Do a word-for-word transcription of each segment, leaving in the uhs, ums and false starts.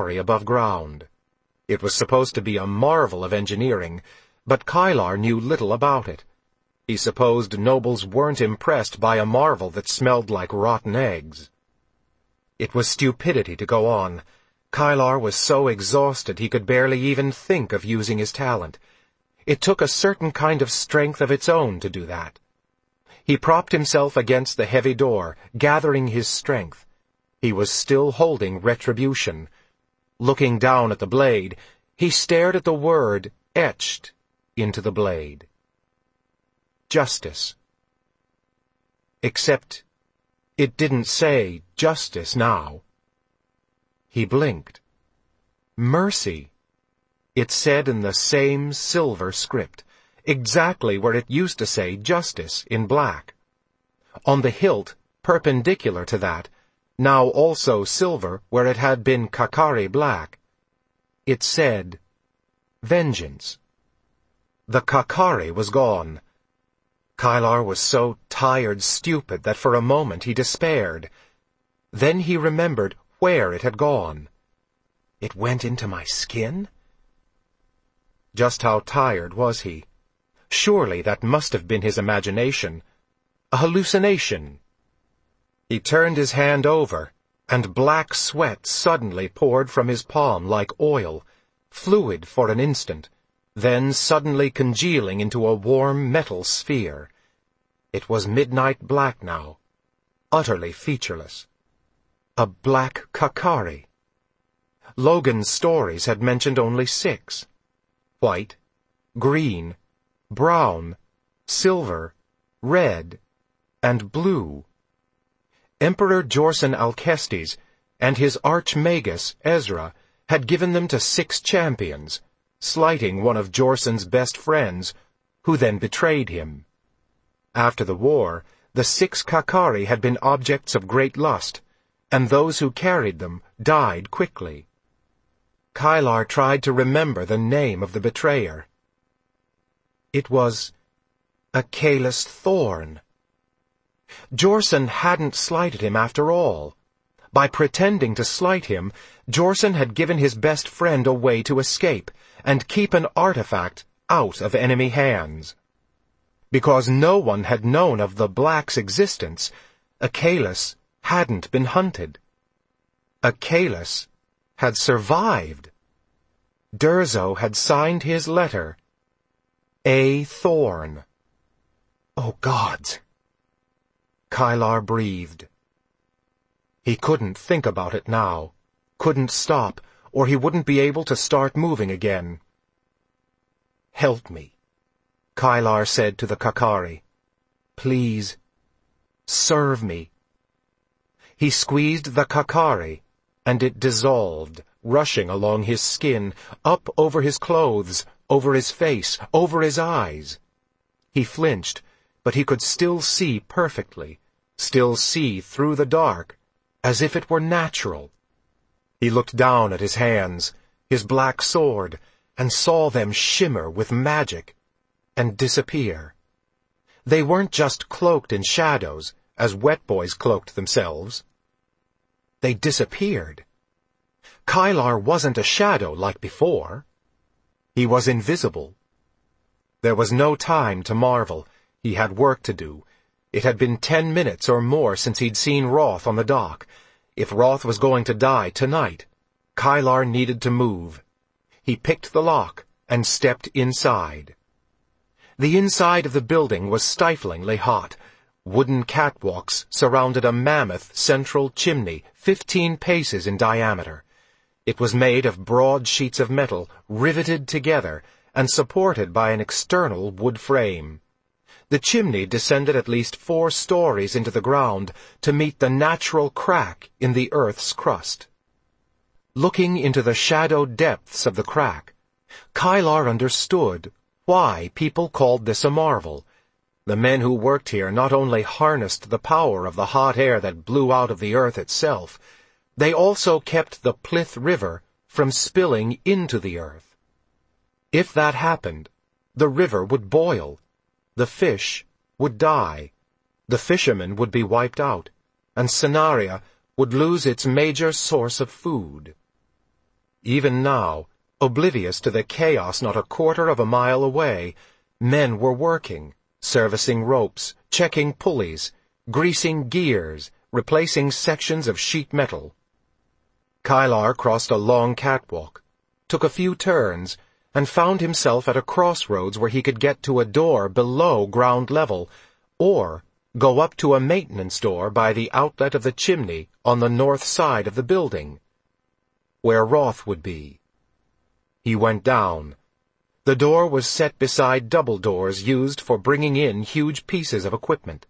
story above ground. It was supposed to be a marvel of engineering, but Kylar knew little about it. He supposed nobles weren't impressed by a marvel that smelled like rotten eggs. It was stupidity to go on. Kylar was so exhausted he could barely even think of using his talent. It took a certain kind of strength of its own to do that. He propped himself against the heavy door, gathering his strength. He was still holding retribution. Looking down at the blade, he stared at the word etched into the blade. Justice. Except it didn't say justice now. He blinked. Mercy. It said in the same silver script, exactly where it used to say justice in black. On the hilt, perpendicular to that, now also silver where it had been Kakari black, it said, vengeance. The Kakari was gone. Kylar was so tired stupid that for a moment he despaired. Then he remembered where it had gone. It went into my skin? Just how tired was he? Surely that must have been his imagination. A hallucination. He turned his hand over, and black sweat suddenly poured from his palm like oil, fluid for an instant, then suddenly congealing into a warm metal sphere. It was midnight black now, utterly featureless. A black Kakari. Logan's stories had mentioned only six. White, green, brown, silver, red, and blue. Emperor Jorsen Alcestis and his archmagus Ezra had given them to six champions, slighting one of Jorsen's best friends, who then betrayed him. After the war, the six Kakari had been objects of great lust, and those who carried them died quickly. Kylar tried to remember the name of the betrayer. It was Achilles Thorn. Jorsen hadn't slighted him after all. By pretending to slight him, Jorsen had given his best friend a way to escape and keep an artifact out of enemy hands. Because no one had known of the Black's existence, Achilles hadn't been hunted. Achilles had survived. Durzo had signed his letter, A. Thorn. Oh, gods! Kylar breathed. He couldn't think about it now, couldn't stop, or he wouldn't be able to start moving again. Help me, Kylar said to the Kakari. Please, serve me. He squeezed the Kakari, and it dissolved, rushing along his skin, up over his clothes, over his face, over his eyes. He flinched, but he could still see perfectly, still see through the dark, as if it were natural. He looked down at his hands, his black sword, and saw them shimmer with magic, and disappear. They weren't just cloaked in shadows, as wet boys cloaked themselves. They disappeared. Kylar wasn't a shadow like before. He was invisible. There was no time to marvel. He had work to do. It had been ten minutes or more since he'd seen Roth on the dock. If Roth was going to die tonight, Kylar needed to move. He picked the lock and stepped inside. The inside of the building was stiflingly hot. Wooden catwalks surrounded a mammoth central chimney, fifteen paces in diameter. It was made of broad sheets of metal, riveted together, and supported by an external wood frame. The chimney descended at least four stories into the ground to meet the natural crack in the earth's crust. Looking into the shadowed depths of the crack, Kylar understood why people called this a marvel. The men who worked here not only harnessed the power of the hot air that blew out of the earth itself, they also kept the Plith River from spilling into the earth. If that happened, the river would boil, the fish would die, the fishermen would be wiped out, and Cenaria would lose its major source of food. even now, oblivious to the chaos not a quarter of a mile away, men were working, servicing ropes, checking pulleys, greasing gears, replacing sections of sheet metal. Kylar crossed a long catwalk, took a few turns, and found himself at a crossroads where he could get to a door below ground level, or go up to a maintenance door by the outlet of the chimney on the north side of the building, where Roth would be. He went down. The door was set beside double doors used for bringing in huge pieces of equipment.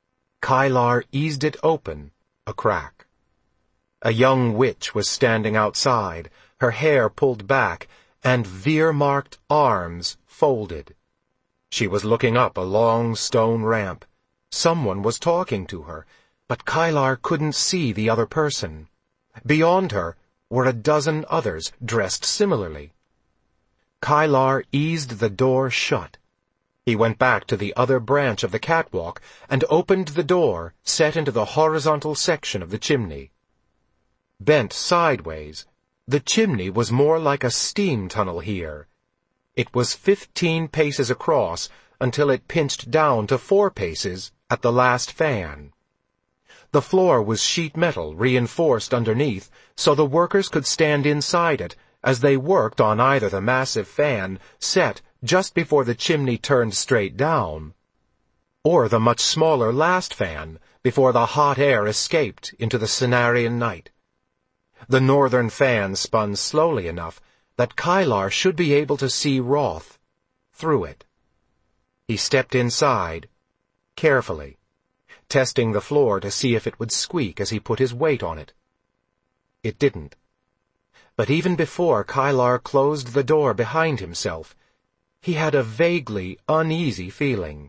Kylar eased it open, a crack. A young witch was standing outside, her hair pulled back, and veer-marked arms folded. She was looking up a long stone ramp. Someone was talking to her, but Kylar couldn't see the other person. Beyond her were a dozen others dressed similarly. Kylar eased the door shut. He went back to the other branch of the catwalk and opened the door set into the horizontal section of the chimney. Bent sideways, the chimney was more like a steam tunnel here. It was fifteen paces across until it pinched down to four paces at the last fan. The floor was sheet metal reinforced underneath, so the workers could stand inside it as they worked on either the massive fan set just before the chimney turned straight down, or the much smaller last fan before the hot air escaped into the Cenarian night. The northern fan spun slowly enough that Kylar should be able to see Roth through it. He stepped inside, carefully, testing the floor to see if it would squeak as he put his weight on it. It didn't. But even before Kylar closed the door behind himself, he had a vaguely uneasy feeling.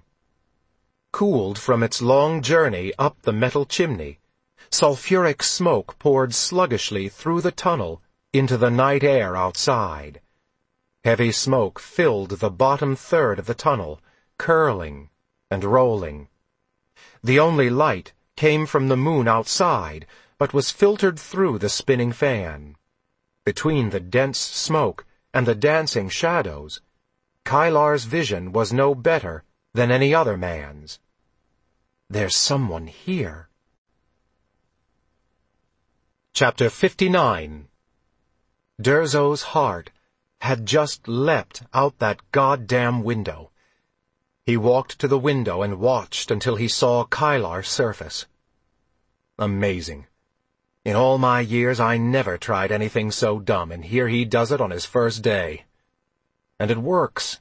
Cooled from its long journey up the metal chimney, sulfuric smoke poured sluggishly through the tunnel into the night air outside. Heavy smoke filled the bottom third of the tunnel, curling and rolling. The only light came from the moon outside, but was filtered through the spinning fan. Between the dense smoke and the dancing shadows, Kylar's vision was no better than any other man's. There's someone here. Chapter fifty-nine. Durzo's heart had just leapt out that goddamn window. He walked to the window and watched until he saw Kylar surface. Amazing. In all my years I never tried anything so dumb, and here he does it on his first day. And it works.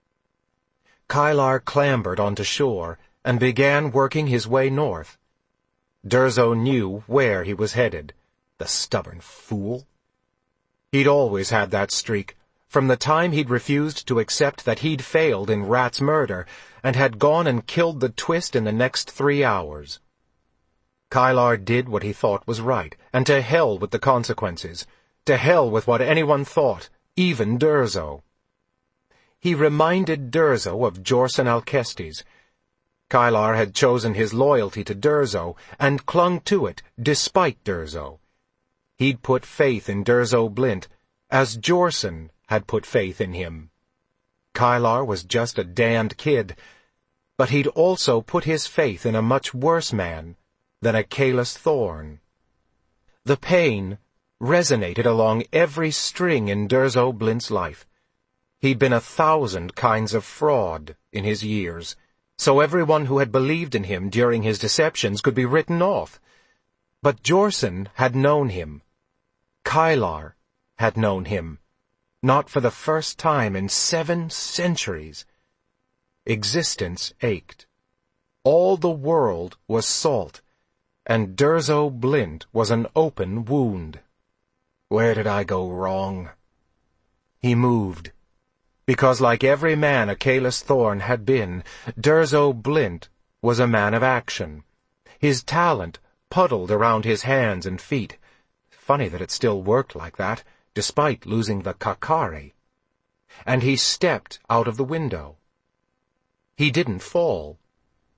Kylar clambered onto shore and began working his way north. Durzo knew where he was headed, the stubborn fool. He'd always had that streak, from the time he'd refused to accept that he'd failed in Rat's murder, and had gone and killed the twist in the next three hours. Kylar did what he thought was right, and to hell with the consequences. To hell with what anyone thought, even Durzo. He reminded Durzo of Jorson Alcestis. Kylar had chosen his loyalty to Durzo, and clung to it despite Durzo. He'd put faith in Durzo Blint, as Jorson had put faith in him. Kylar was just a damned kid, but he'd also put his faith in a much worse man than a Kalis Thorn. The pain resonated along every string in Durzo Blint's life. He'd been a thousand kinds of fraud in his years, so everyone who had believed in him during his deceptions could be written off. But Jorson had known him. Kylar had known him, not for the first time in seven centuries. Existence ached. All the world was salt, and Durzo Blint was an open wound. Where did I go wrong? He moved. Because like every man a Kalis Thorn had been, Durzo Blint was a man of action. His talent puddled around his hands and feet. Funny that it still worked like that, despite losing the Kakari. And he stepped out of the window. He didn't fall.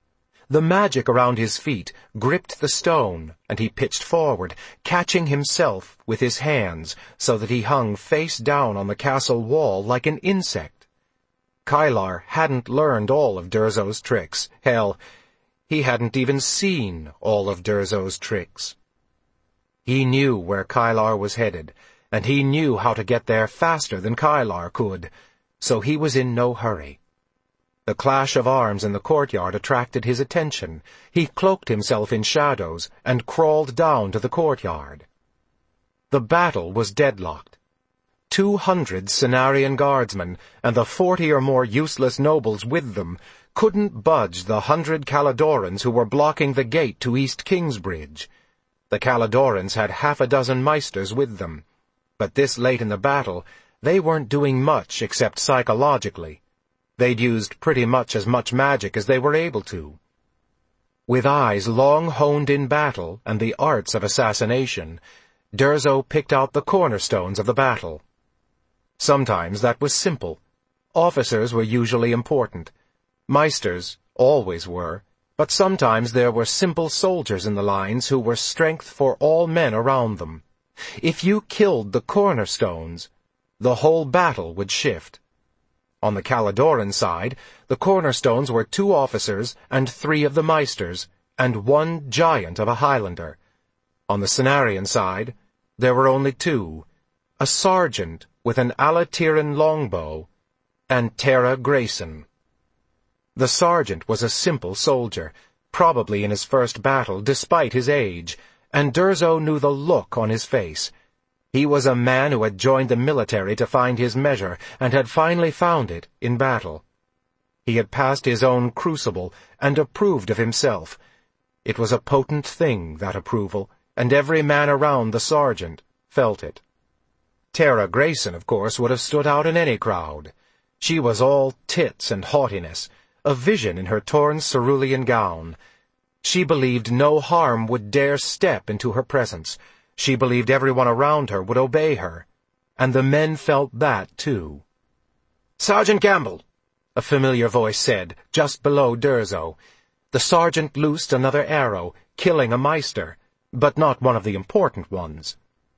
The magic around his feet gripped the stone, and he pitched forward, catching himself with his hands so that he hung face down on the castle wall like an insect. Kylar hadn't learned all of Durzo's tricks. Hell, he hadn't even seen all of Durzo's tricks. He knew where Kylar was headed, and he knew how to get there faster than Kylar could, so he was in no hurry. The clash of arms in the courtyard attracted his attention. He cloaked himself in shadows and crawled down to the courtyard. The battle was deadlocked. Two hundred Cenarian guardsmen, and the forty or more useless nobles with them, couldn't budge the hundred Caledorans who were blocking the gate to East Kingsbridge. The Caledorans had half a dozen Meisters with them, but this late in the battle, they weren't doing much except psychologically. They'd used pretty much as much magic as they were able to. With eyes long honed in battle and the arts of assassination, Durzo picked out the cornerstones of the battle. Sometimes that was simple. Officers were usually important. Meisters always were, but sometimes there were simple soldiers in the lines who were strength for all men around them. If you killed the cornerstones, the whole battle would shift. On the Caledoran side, the cornerstones were two officers and three of the Meisters, and one giant of a Highlander. On the Cenarian side, there were only two, a sergeant with an Alatirran longbow, and Tara Grayson. The sergeant was a simple soldier, probably in his first battle despite his age, and Durzo knew the look on his face. He was a man who had joined the military to find his measure, and had finally found it in battle. He had passed his own crucible, and approved of himself. It was a potent thing, that approval, and every man around the sergeant felt it. Tara Grayson, of course, would have stood out in any crowd. She was all tits and haughtiness, a vision in her torn cerulean gown. She believed no harm would dare step into her presence. She believed everyone around her would obey her, and the men felt that, too. "Sergeant Gamble," a familiar voice said, just below Durzo. The sergeant loosed another arrow, killing a Meister, but not one of the important ones.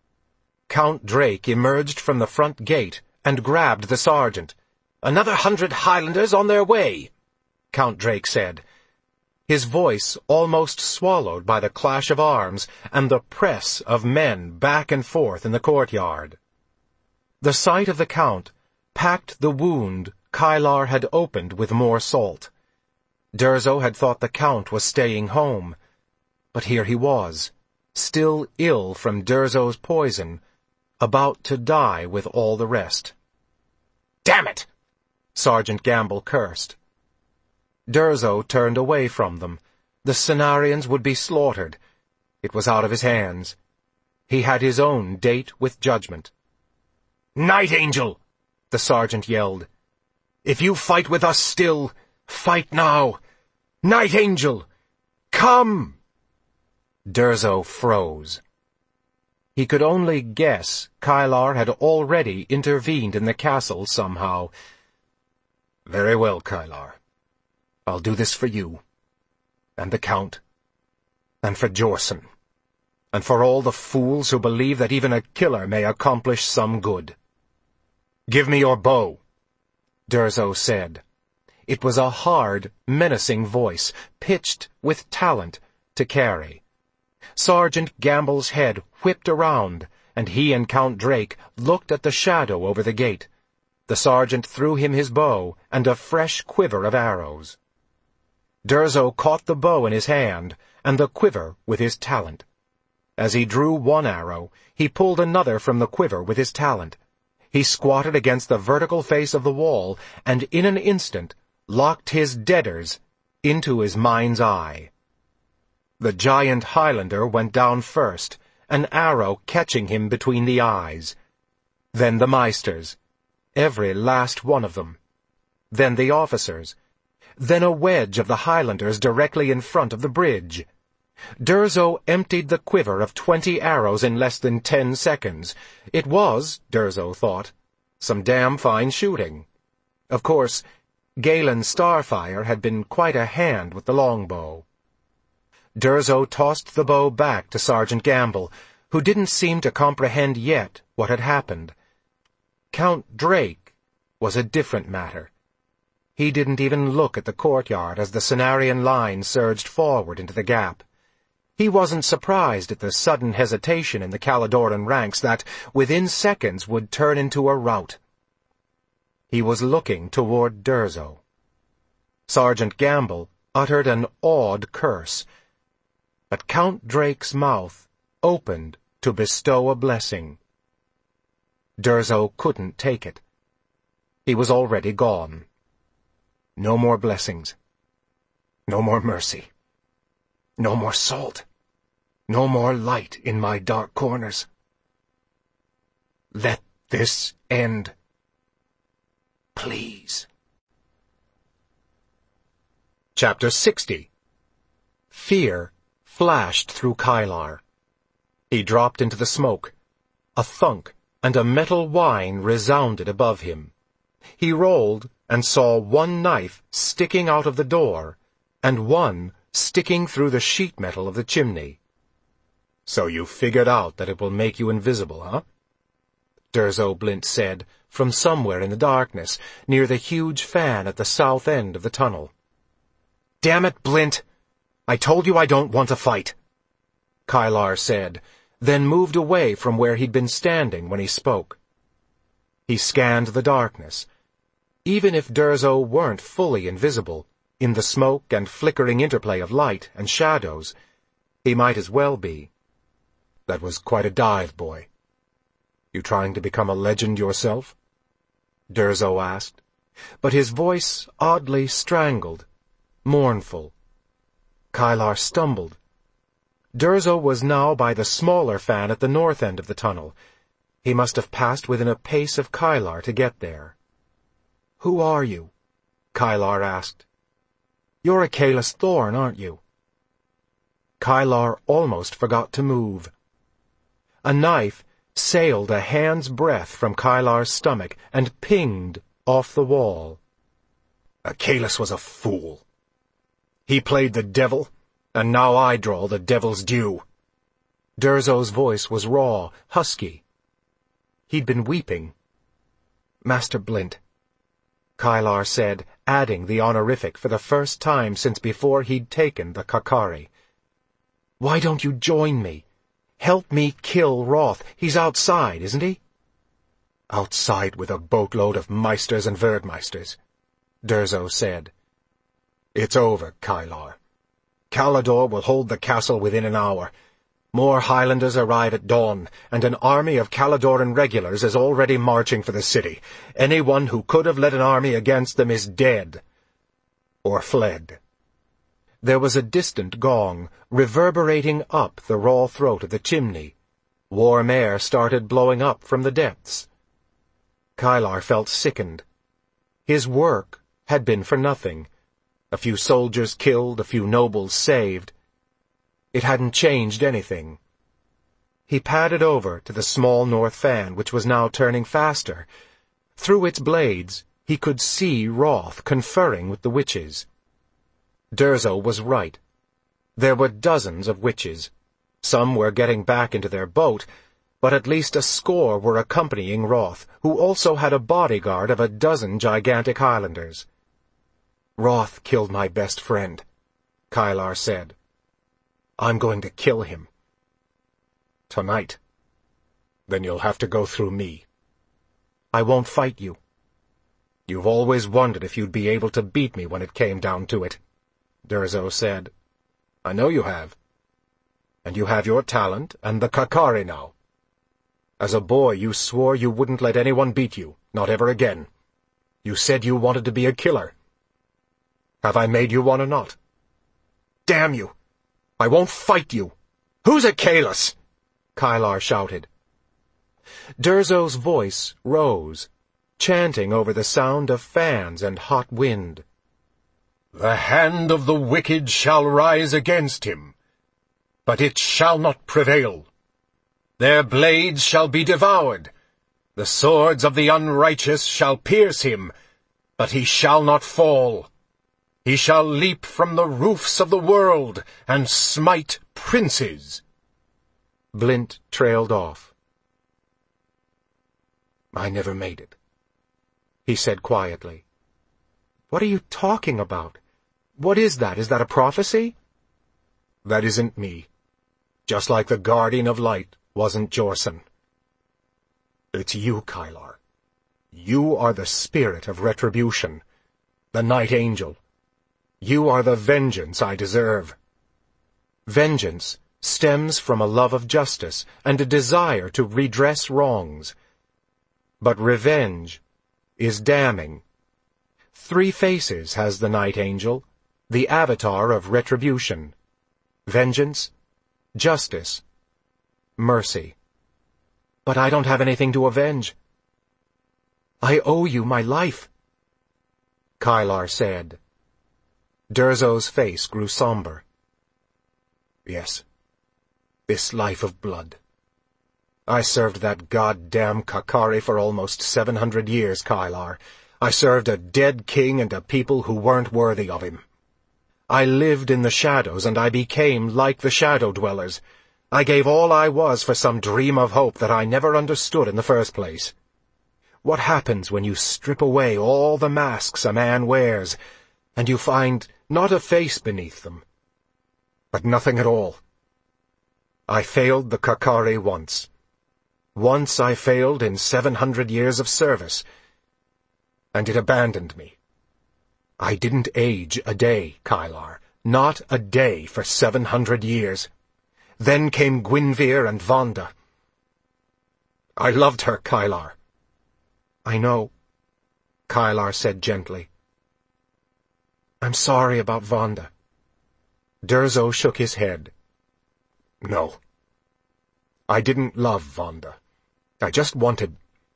Count Drake emerged from the front gate and grabbed the sergeant. "Another hundred Highlanders on their way," Count Drake said, his voice almost swallowed by the clash of arms and the press of men back and forth in the courtyard. The sight of the Count packed the wound Kylar had opened with more salt. Durzo had thought the Count was staying home, but here he was, still ill from Durzo's poison, about to die with all the rest. "Damn it!" Sergeant Gamble cursed. Durzo turned away from them. The Cenarians would be slaughtered. It was out of his hands. He had his own date with judgment. "Night Angel!" the sergeant yelled. "If you fight with us still, fight now! Night Angel! Come!" Durzo froze. He could only guess Kylar had already intervened in the castle somehow. "Very well, Kylar. I'll do this for you, and the Count, and for Jorson, and for all the fools who believe that even a killer may accomplish some good." "Give me your bow," Durzo said. It was a hard, menacing voice, pitched with talent to carry. Sergeant Gamble's head whipped around, and he and Count Drake looked at the shadow over the gate. The sergeant threw him his bow and a fresh quiver of arrows. Durzo caught the bow in his hand, and the quiver with his talent. As he drew one arrow, he pulled another from the quiver with his talent. He squatted against the vertical face of the wall, and in an instant locked his deaders into his mind's eye. The giant Highlander went down first, an arrow catching him between the eyes. Then the Meisters, every last one of them. Then the officers. Then a wedge of the Highlanders directly in front of the bridge. Durzo emptied the quiver of twenty arrows in less than ten seconds. It was, Durzo thought, some damn fine shooting. Of course, Galen Starfire had been quite a hand with the longbow. Durzo tossed the bow back to Sergeant Gamble, who didn't seem to comprehend yet what had happened. Count Drake was a different matter. He didn't even look at the courtyard as the Cenarian line surged forward into the gap. He wasn't surprised at the sudden hesitation in the Caladoran ranks that, within seconds, would turn into a rout. He was looking toward Durzo. Sergeant Gamble uttered an awed curse, but Count Drake's mouth opened to bestow a blessing. Durzo couldn't take it. He was already gone. No more blessings. No more mercy. No more salt. No more light in my dark corners. Let this end. Please. Chapter sixty. Fear flashed through Kylar. He dropped into the smoke. A thunk and a metal whine resounded above him. He rolled and saw one knife sticking out of the door, and one sticking through the sheet metal of the chimney. "So you figured out that it will make you invisible, huh?" Durzo Blint said, from somewhere in the darkness, near the huge fan at the south end of the tunnel. "Damn it, Blint! I told you I don't want to fight," Kylar said, then moved away from where he'd been standing when he spoke. He scanned the darkness. Even if Durzo weren't fully invisible, in the smoke and flickering interplay of light and shadows, he might as well be. "That was quite a dive, boy. You trying to become a legend yourself?" Durzo asked, but his voice oddly strangled, mournful. Kylar stumbled. Durzo was now by the smaller fan at the north end of the tunnel. He must have passed within a pace of Kylar to get there. "Who are you?" Kylar asked. "You're a Kalis Thorn, aren't you?" Kylar almost forgot to move. A knife sailed a hand's breadth from Kylar's stomach and pinged off the wall. "Kalis was a fool. He played the devil, and now I draw the devil's due." Durzo's voice was raw, husky. He'd been weeping. "Master Blint," Kylar said, adding the honorific for the first time since before he'd taken the Kakari. "Why don't you join me? Help me kill Roth. He's outside, isn't he?" "Outside with a boatload of Meisters and Verdmeisters," Durzo said. "It's over, Kylar. Calador will hold the castle within an hour. More Highlanders arrive at dawn, and an army of Caladoran regulars is already marching for the city. Anyone who could have led an army against them is dead. Or fled." There was a distant gong, reverberating up the raw throat of the chimney. Warm air started blowing up from the depths. Kylar felt sickened. His work had been for nothing. A few soldiers killed, a few nobles saved. It hadn't changed anything. He padded over to the small north fan, which was now turning faster. Through its blades, he could see Roth conferring with the witches. Durzo was right. There were dozens of witches. Some were getting back into their boat, but at least a score were accompanying Roth, who also had a bodyguard of a dozen gigantic Highlanders. "Roth killed my best friend," Kylar said. "I'm going to kill him. Tonight. Then you'll have to go through me." "I won't fight you." "You've always wondered if you'd be able to beat me when it came down to it," Durzo said. "I know you have. And you have your talent and the Kakari now. As a boy you swore you wouldn't let anyone beat you, not ever again. You said you wanted to be a killer. Have I made you one or not? Damn you! I won't fight you! Who's a Kalis?" Kylar shouted. Durzo's voice rose, chanting over the sound of fans and hot wind. "The hand of the wicked shall rise against him, but it shall not prevail. Their blades shall be devoured. The swords of the unrighteous shall pierce him, but he shall not fall. He shall leap from the roofs of the world and smite princes." Blint trailed off. "I never made it," he said quietly. "What are you talking about? What is that? Is that a prophecy?" "That isn't me. Just like the Guardian of Light wasn't Jorson. It's you, Kylar. You are the spirit of retribution, the Night Angel. You are the vengeance I deserve." Vengeance stems from a love of justice and a desire to redress wrongs. But revenge is damning. Three faces has the Night Angel, the avatar of retribution: vengeance, justice, mercy. "But I don't have anything to avenge." "I owe you my life," Kylar said. Durzo's face grew somber. "Yes, this life of blood. I served that goddamn Kakari for almost seven hundred years, Kylar. I served a dead king and a people who weren't worthy of him. I lived in the shadows, and I became like the Shadow Dwellers. I gave all I was for some dream of hope that I never understood in the first place. What happens when you strip away all the masks a man wears, and you find not a face beneath them, but nothing at all? I failed the Kakari once. Once I failed in seven hundred years of service, and it abandoned me. I didn't age a day, Kylar, not a day for seven hundred years. Then came Gwynvere and Vonda. I loved her, Kylar." "I know," Kylar said gently. "I'm sorry about Vonda." Durzo shook his head. "No. I didn't love Vonda. I just wanted...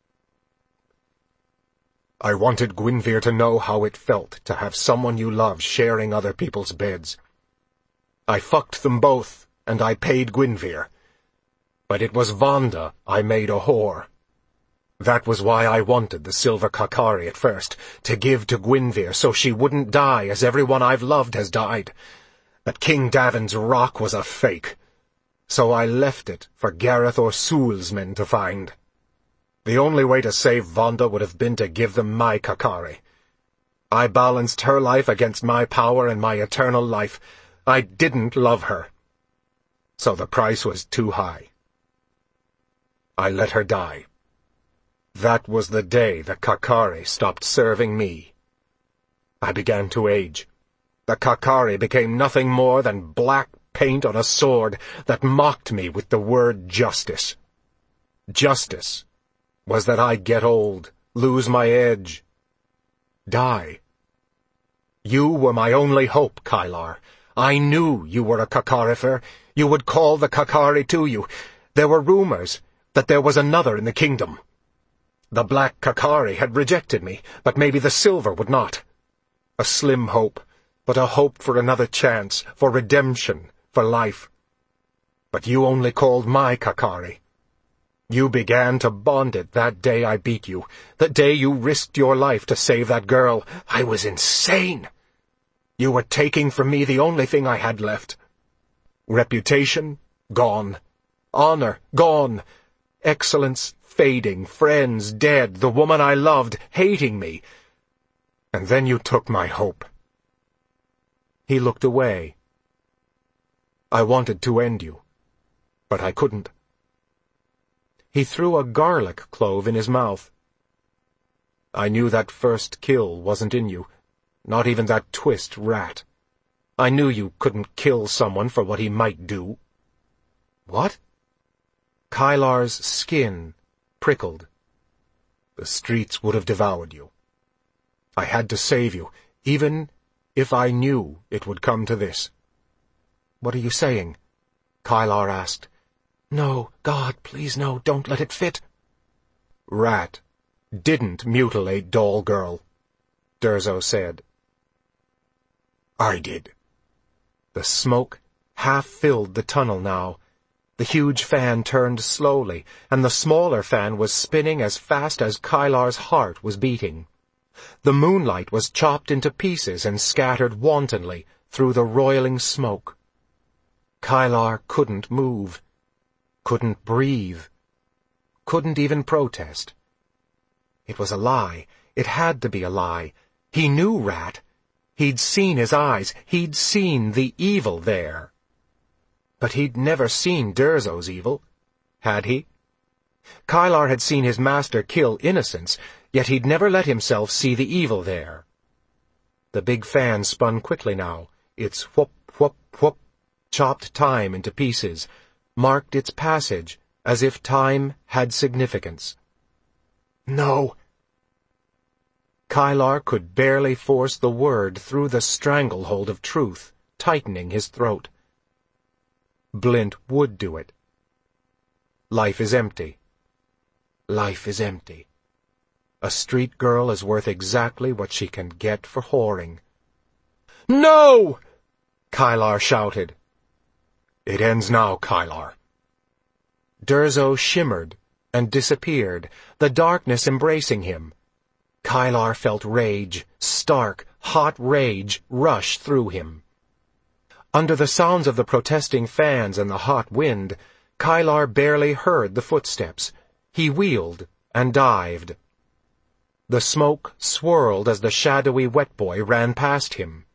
I wanted Gwynvere to know how it felt to have someone you loved sharing other people's beds. I fucked them both, and I paid Gwynvere. But it was Vonda I made a whore. That was why I wanted the Silver Kakari at first, to give to Gwynvere so she wouldn't die as everyone I've loved has died. But King Davin's rock was a fake. So I left it for Gareth or Soul's men to find. The only way to save Vonda would have been to give them my Kakari. I balanced her life against my power and my eternal life. I didn't love her. So the price was too high. I let her die. That was the day the Kakari stopped serving me. I began to age. The Kakari became nothing more than black paint on a sword that mocked me with the word justice. Justice was that I get old, lose my edge, die. You were my only hope, Kylar. I knew you were a Kakarifer. You would call the Kakari to you. There were rumors that there was another in the kingdom. The Black Kakari had rejected me, but maybe the Silver would not. A slim hope, but a hope for another chance, for redemption, for life. But you only called my Kakari. You began to bond it that day I beat you, the day you risked your life to save that girl. I was insane. You were taking from me the only thing I had left. Reputation, gone. Honor, gone. Excellence, fading. Friends, dead. The woman I loved, hating me. And then you took my hope. He looked away. I wanted to end you, but I couldn't. He threw a garlic clove in his mouth. I knew that first kill wasn't in you, not even that twist rat. I knew you couldn't kill someone for what he might do. What? Kylar's skin prickled. The streets would have devoured you. I had to save you, even if I knew it would come to this. What are you saying? Kylar asked. No, God, please no, don't let it fit. Rat didn't mutilate doll girl, Durzo said. I did. The smoke half filled the tunnel now. The huge fan turned slowly, and the smaller fan was spinning as fast as Kylar's heart was beating. The moonlight was chopped into pieces and scattered wantonly through the roiling smoke. Kylar couldn't move, couldn't breathe, couldn't even protest. It was a lie. It had to be a lie. He knew Rat. He'd seen his eyes. He'd seen the evil there. But he'd never seen Durzo's evil, had he? Kylar had seen his master kill innocents, yet he'd never let himself see the evil there. The big fan spun quickly now. Its whoop, whoop, whoop chopped time into pieces, marked its passage as if time had significance. No. Kylar could barely force the word through the stranglehold of truth, tightening his throat. Blint would do it. Life is empty. Life is empty. A street girl is worth exactly what she can get for whoring. No! Kylar shouted. It ends now, Kylar. Durzo shimmered and disappeared, the darkness embracing him. Kylar felt rage, stark, hot rage, rush through him. Under the sounds of the protesting fans and the hot wind, Kylar barely heard the footsteps. He wheeled and dived. The smoke swirled as the shadowy wet boy ran past him.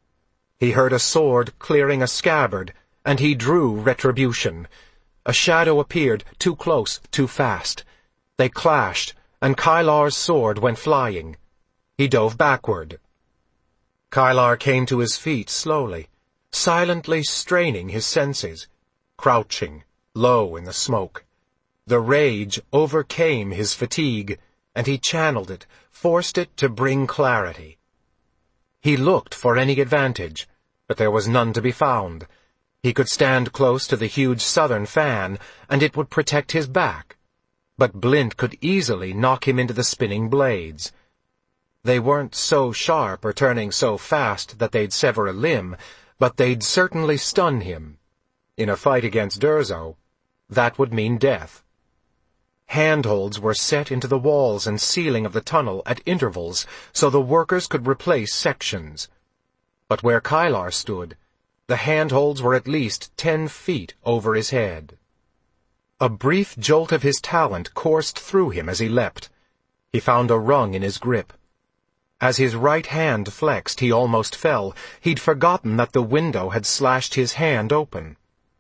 He heard a sword clearing a scabbard, and he drew retribution. A shadow appeared, too close, too fast. They clashed, and Kylar's sword went flying. He dove backward. Kylar came to his feet slowly, silently straining his senses, crouching, low in the smoke. The rage overcame his fatigue, and he channeled it, forced it to bring clarity. He looked for any advantage, but there was none to be found. He could stand close to the huge southern fan, and it would protect his back. But Blint could easily knock him into the spinning blades. They weren't so sharp or turning so fast that they'd sever a limb, but they'd certainly stun him. In a fight against Durzo, that would mean death. Handholds were set into the walls and ceiling of the tunnel at intervals so the workers could replace sections. But where Kylar stood, the handholds were at least ten feet over his head. A brief jolt of his talent coursed through him as he leapt. He found a rung in his grip. As his right hand flexed, he almost fell. He'd forgotten that the window had slashed his hand open.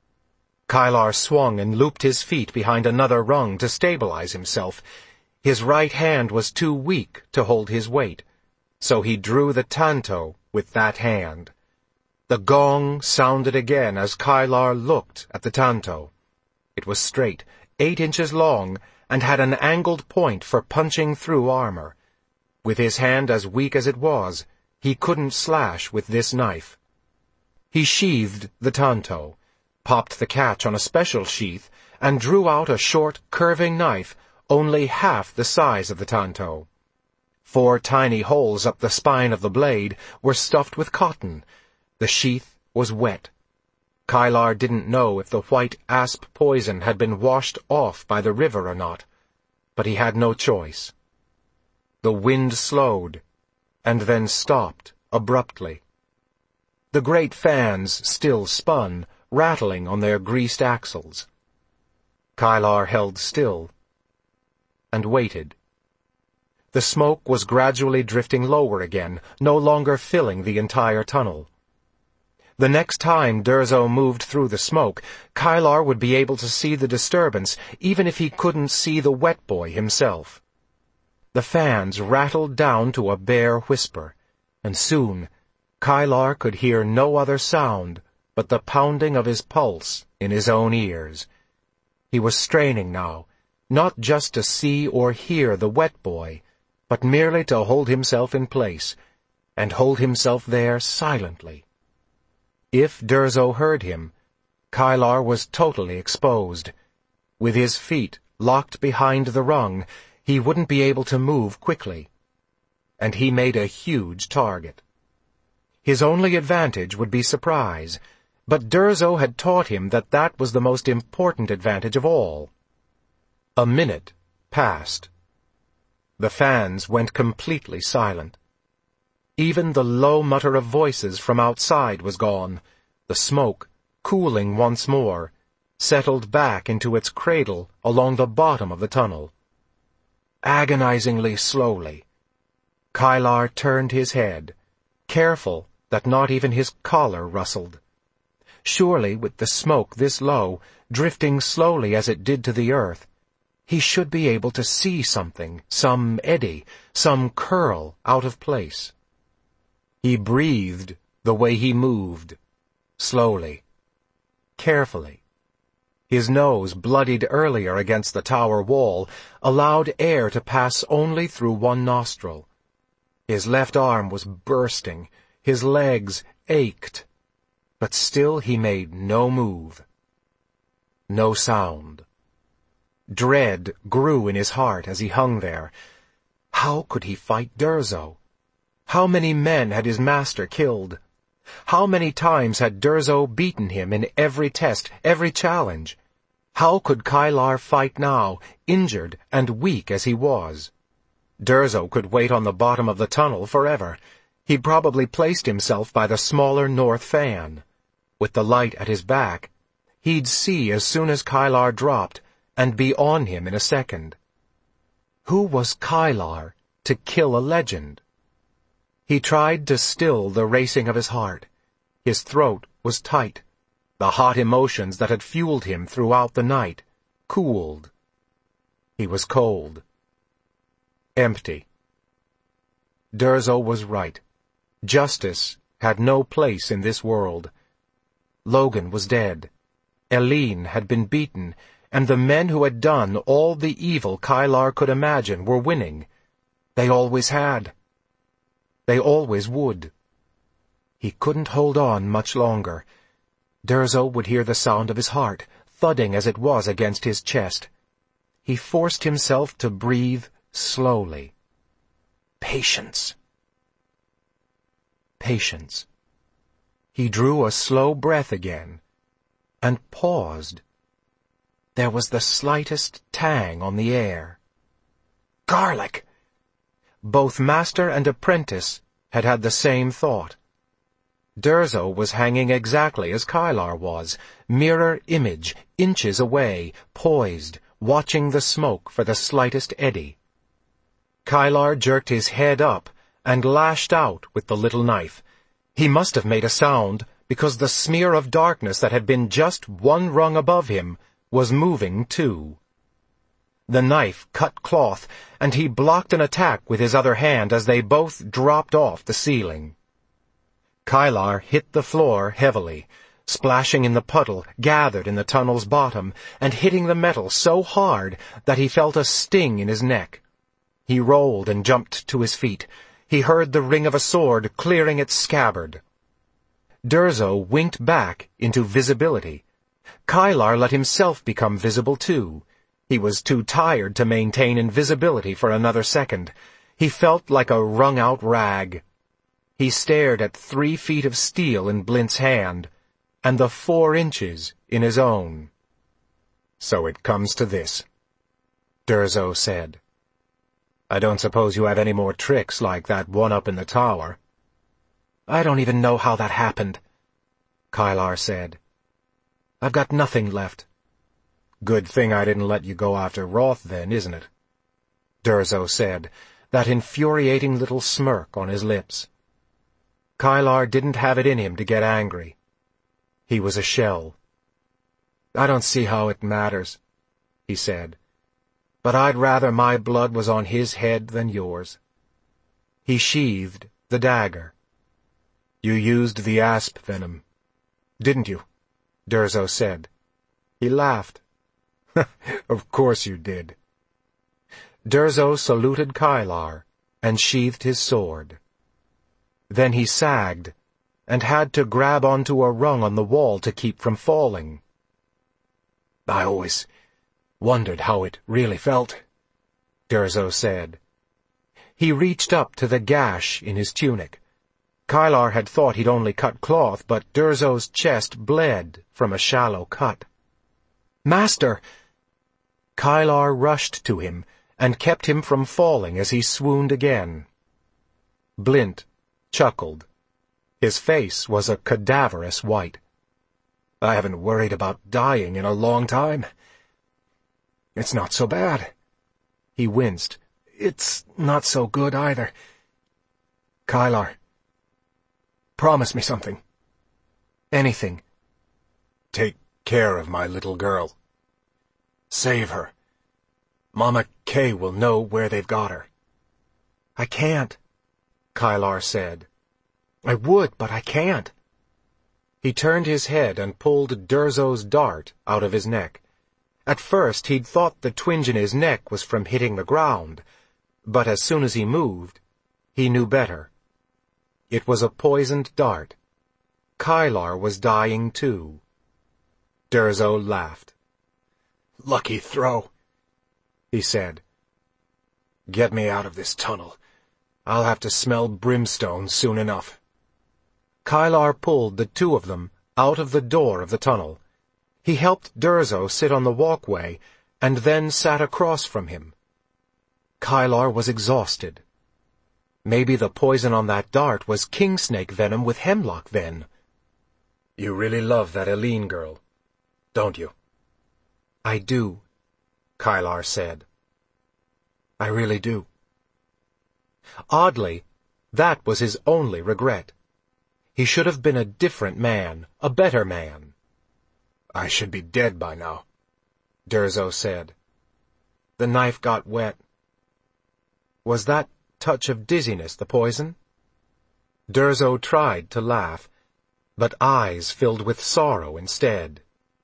Kylar swung and looped his feet behind another rung to stabilize himself. His right hand was too weak to hold his weight, so he drew the tanto with that hand. The gong sounded again as Kylar looked at the tanto. It was straight, eight inches long, and had an angled point for punching through armor. With his hand as weak as it was, he couldn't slash with this knife. He sheathed the tanto, popped the catch on a special sheath, and drew out a short, curving knife only half the size of the tanto. Four tiny holes up the spine of the blade were stuffed with cotton. The sheath was wet. Kylar didn't know if the white asp poison had been washed off by the river or not, but he had no choice. The wind slowed, and then stopped abruptly. The great fans still spun, rattling on their greased axles. Kylar held still and waited. The smoke was gradually drifting lower again, no longer filling the entire tunnel. The next time Durzo moved through the smoke, Kylar would be able to see the disturbance, even if he couldn't see the wet boy himself. The fans rattled down to a bare whisper, and soon Kylar could hear no other sound but the pounding of his pulse in his own ears. He was straining now, not just to see or hear the wet boy, but merely to hold himself in place, and hold himself there silently. If Durzo heard him, Kylar was totally exposed. With his feet locked behind the rung, he wouldn't be able to move quickly. And he made a huge target. His only advantage would be surprise, but Durzo had taught him that that was the most important advantage of all. A minute passed. The fans went completely silent. Even the low mutter of voices from outside was gone. The smoke, cooling once more, settled back into its cradle along the bottom of the tunnel. Agonizingly slowly, Kylar turned his head, careful that not even his collar rustled. Surely, with the smoke this low, drifting slowly as it did to the earth, he should be able to see something, some eddy, some curl out of place. He breathed the way he moved, slowly, carefully. His nose, bloodied earlier against the tower wall, allowed air to pass only through one nostril. His left arm was bursting, his legs ached, but still he made no move. No sound. Dread grew in his heart as he hung there. How could he fight Durzo? How many men had his master killed? How many times had Durzo beaten him in every test, every challenge? How could Kylar fight now, injured and weak as he was? Durzo could wait on the bottom of the tunnel forever. He probably placed himself by the smaller north fan. With the light at his back, he'd see as soon as Kylar dropped, and be on him in a second. Who was Kylar to kill a legend? He tried to still the racing of his heart. His throat was tight. The hot emotions that had fueled him throughout the night cooled. He was cold. Empty. Durzo was right. Justice had no place in this world. Logan was dead. Elene had been beaten, and the men who had done all the evil Kylar could imagine were winning. They always had. They always would. He couldn't hold on much longer. Durzo would hear the sound of his heart, thudding as it was against his chest. He forced himself to breathe slowly. Patience. Patience. He drew a slow breath again, and paused. There was the slightest tang on the air. Garlic! Both master and apprentice had had the same thought. Durzo was hanging exactly as Kylar was, mirror image, inches away, poised, watching the smoke for the slightest eddy. Kylar jerked his head up and lashed out with the little knife. He must have made a sound, because the smear of darkness that had been just one rung above him was moving too. The knife cut cloth, and he blocked an attack with his other hand as they both dropped off the ceiling. Kylar hit the floor heavily, splashing in the puddle gathered in the tunnel's bottom, and hitting the metal so hard that he felt a sting in his neck. He rolled and jumped to his feet. He heard the ring of a sword clearing its scabbard. Durzo winked back into visibility. Kylar let himself become visible too. He was too tired to maintain invisibility for another second. He felt like a wrung-out rag. He stared at three feet of steel in Blint's hand, and the four inches in his own. "So it comes to this," Durzo said. "I don't suppose you have any more tricks like that one up in the tower." "I don't even know how that happened," Kylar said. "I've got nothing left." "Good thing I didn't let you go after Roth then, isn't it?" Durzo said, that infuriating little smirk on his lips. Kylar didn't have it in him to get angry. He was a shell. "I don't see how it matters," he said, "but I'd rather my blood was on his head than yours." He sheathed the dagger. "You used the asp venom, didn't you?" Durzo said. He laughed. "Of course you did." Durzo saluted Kylar and sheathed his sword. Then he sagged, and had to grab onto a rung on the wall to keep from falling. "I always wondered how it really felt," Durzo said. He reached up to the gash in his tunic. Kylar had thought he'd only cut cloth, but Durzo's chest bled from a shallow cut. "Master!" Kylar rushed to him and kept him from falling as he swooned again. Blint chuckled. His face was a cadaverous white. "I haven't worried about dying in a long time. It's not so bad." He winced. "It's not so good either. Kylar, promise me something." "Anything." "Take care of my little girl. Save her. Mama Kay will know where they've got her." "I can't," Kylar said. "I would, but I can't." He turned his head and pulled Durzo's dart out of his neck. At first he'd thought the twinge in his neck was from hitting the ground, but as soon as he moved, he knew better. It was a poisoned dart. Kylar was dying too. Durzo laughed. "Lucky throw," he said. "Get me out of this tunnel. I'll have to smell brimstone soon enough." Kylar pulled the two of them out of the door of the tunnel. He helped Durzo sit on the walkway and then sat across from him. Kylar was exhausted. Maybe the poison on that dart was kingsnake venom with hemlock ven. "You really love that Eileen girl, don't you?" "I do," Kylar said. "I really do." Oddly, that was his only regret. He should have been a different man, a better man. "I should be dead by now," Durzo said. "The knife got wet." Was that touch of dizziness the poison? Durzo tried to laugh, but eyes filled with sorrow instead.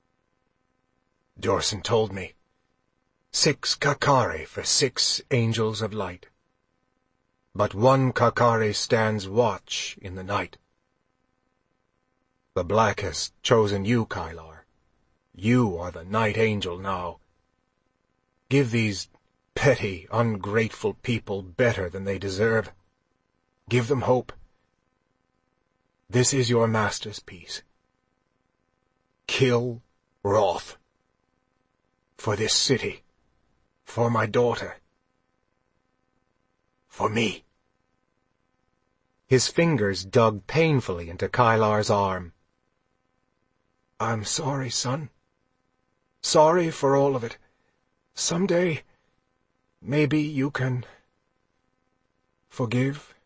"Dorson told me. Six Kakari for six angels of light. But one Kakari stands watch in the night. The Black has chosen you, Kylar. You are the night angel now. Give these petty, ungrateful people better than they deserve. Give them hope. This is your master's piece. Kill Roth. For this city. For my daughter. For me." His fingers dug painfully into Kylar's arm. "I'm sorry, son. Sorry for all of it. Someday, maybe you can forgive."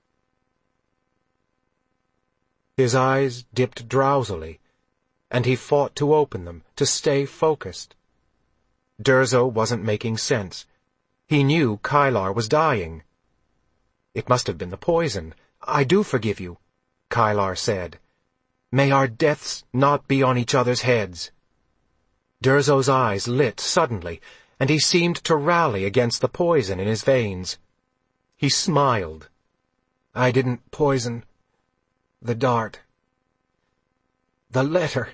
His eyes dipped drowsily, and he fought to open them, to stay focused. Durzo wasn't making sense. He knew Kylar was dying. "It must have been the poison. I do forgive you," Kylar said. "May our deaths not be on each other's heads." Durzo's eyes lit suddenly, and he seemed to rally against the poison in his veins. He smiled. "I didn't poison the dart. The letter."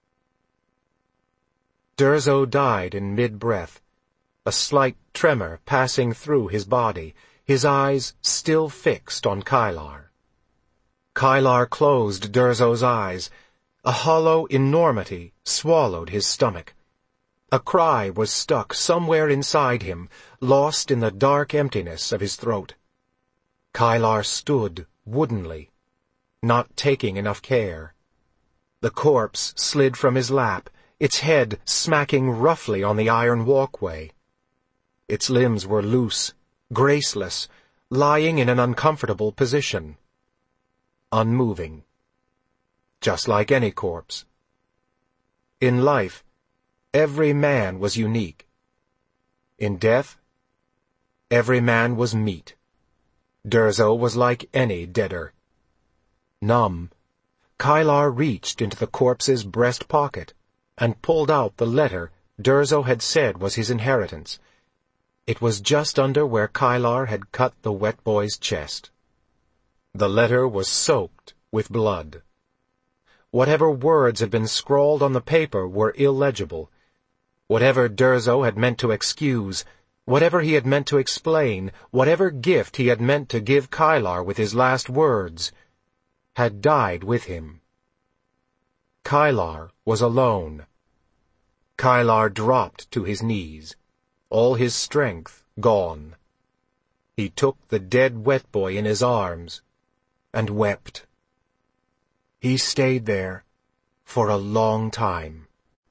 Durzo died in mid-breath, a slight tremor passing through his body, his eyes still fixed on Kylar. Kylar closed Durzo's eyes. A hollow enormity swallowed his stomach. A cry was stuck somewhere inside him, lost in the dark emptiness of his throat. Kylar stood woodenly, not taking enough care. The corpse slid from his lap, its head smacking roughly on the iron walkway. Its limbs were loose, graceless, lying in an uncomfortable position. Unmoving. Just like any corpse. In life, every man was unique. In death, every man was meat. Durzo was like any deader. Numb, Kylar reached into the corpse's breast pocket and pulled out the letter Durzo had said was his inheritance. It was just under where Kylar had cut the wet boy's chest. The letter was soaked with blood. Whatever words had been scrawled on the paper were illegible. Whatever Durzo had meant to excuse, whatever he had meant to explain, whatever gift he had meant to give Kylar with his last words, had died with him. Kylar was alone. Kylar dropped to his knees, all his strength gone. He took the dead wet boy in his arms and wept. He stayed there for a long time.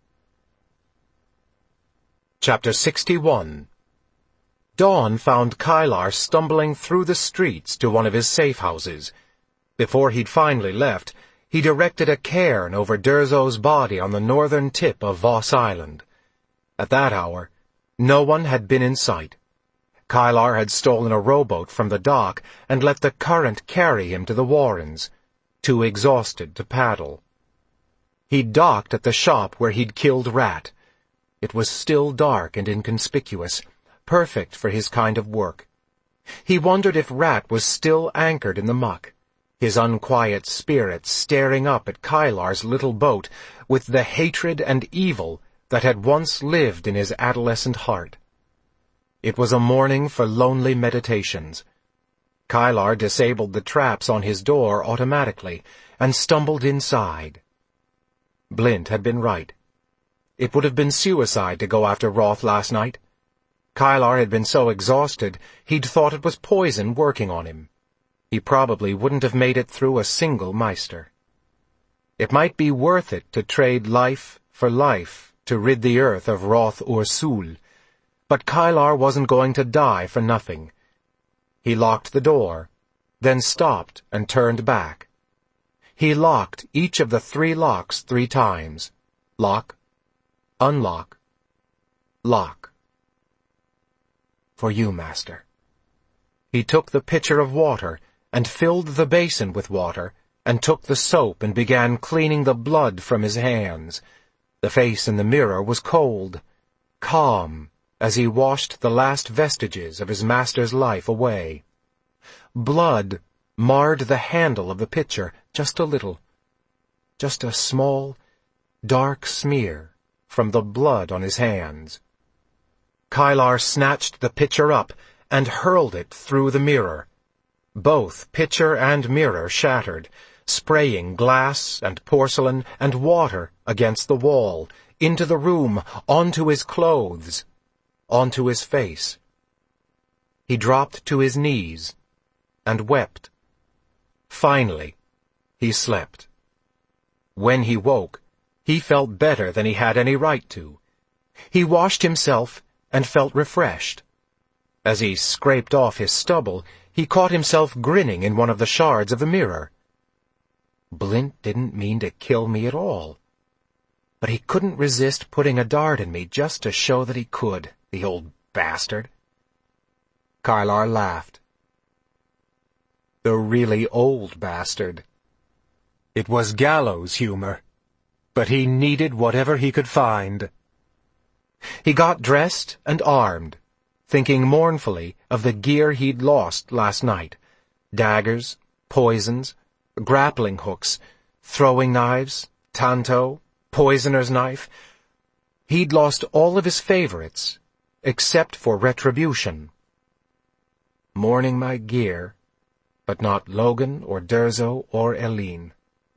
Chapter sixty-one. Dawn found Kylar stumbling through the streets to one of his safe houses. Before he'd finally left, he directed a cairn over Durzo's body on the northern tip of Voss Island. At that hour, no one had been in sight. Kylar had stolen a rowboat from the dock and let the current carry him to the Warrens, too exhausted to paddle. He'd docked at the shop where he'd killed Rat. It was still dark and inconspicuous, perfect for his kind of work. He wondered if Rat was still anchored in the muck, his unquiet spirit staring up at Kylar's little boat with the hatred and evil that had once lived in his adolescent heart. It was a morning for lonely meditations. Kylar disabled the traps on his door automatically and stumbled inside. Blint had been right. It would have been suicide to go after Roth last night. Kylar had been so exhausted he'd thought it was poison working on him. He probably wouldn't have made it through a single Meister. It might be worth it to trade life for life to rid the earth of Roth Ursul, but Kylar wasn't going to die for nothing. He locked the door, then stopped and turned back. He locked each of the three locks three times. Lock, unlock, lock. For you, Master. He took the pitcher of water and filled the basin with water and took the soap and began cleaning the blood from his hands. The face in the mirror was cold, calm, as he washed the last vestiges of his master's life away. Blood marred the handle of the pitcher just a little, just a small, dark smear from the blood on his hands. Kylar snatched the pitcher up and hurled it through the mirror. Both pitcher and mirror shattered, spraying glass and porcelain and water against the wall, into the room, onto his clothes, onto his face. He dropped to his knees and wept. Finally, he slept. When he woke, he felt better than he had any right to. He washed himself and felt refreshed. As he scraped off his stubble, he caught himself grinning in one of the shards of the mirror. Blint didn't mean to kill me at all. But he couldn't resist putting a dart in me just to show that he could, the old bastard. Kylar laughed. The really old bastard. It was gallows humor, but he needed whatever he could find. He got dressed and armed, thinking mournfully of the gear he'd lost last night. Daggers, poisons, grappling hooks, throwing knives, tanto, poisoner's knife. He'd lost all of his favorites, except for retribution. Mourning my gear, but not Logan or Durzo or Eileen.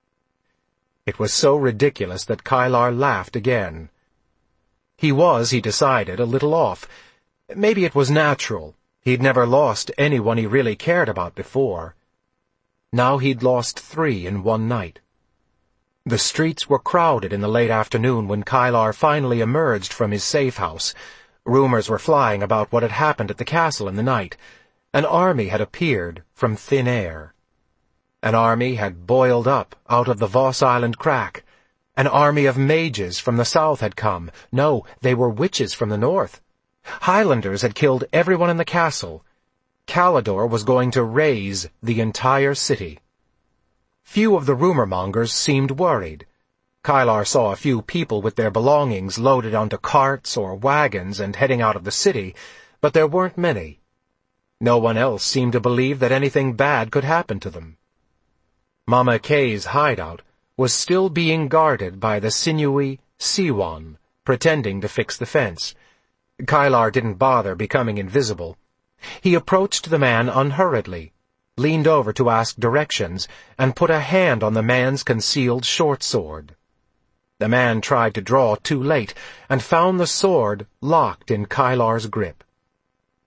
It was so ridiculous that Kylar laughed again. He was, he decided, a little off. Maybe it was natural. He'd never lost anyone he really cared about before. Now he'd lost three in one night. The streets were crowded in the late afternoon when Kylar finally emerged from his safe house. Rumors were flying about what had happened at the castle in the night. An army had appeared from thin air. An army had boiled up out of the Voss Island crack. An army of mages from the south had come. No, they were witches from the north. Highlanders had killed everyone in the castle. Calidor was going to raze the entire city. Few of the rumor-mongers seemed worried. Kylar saw a few people with their belongings loaded onto carts or wagons and heading out of the city, but there weren't many. No one else seemed to believe that anything bad could happen to them. Mama Kay's hideout was still being guarded by the sinewy Siwan, pretending to fix the fence. Kylar didn't bother becoming invisible. He approached the man unhurriedly, leaned over to ask directions, and put a hand on the man's concealed short sword. The man tried to draw too late, and found the sword locked in Kylar's grip.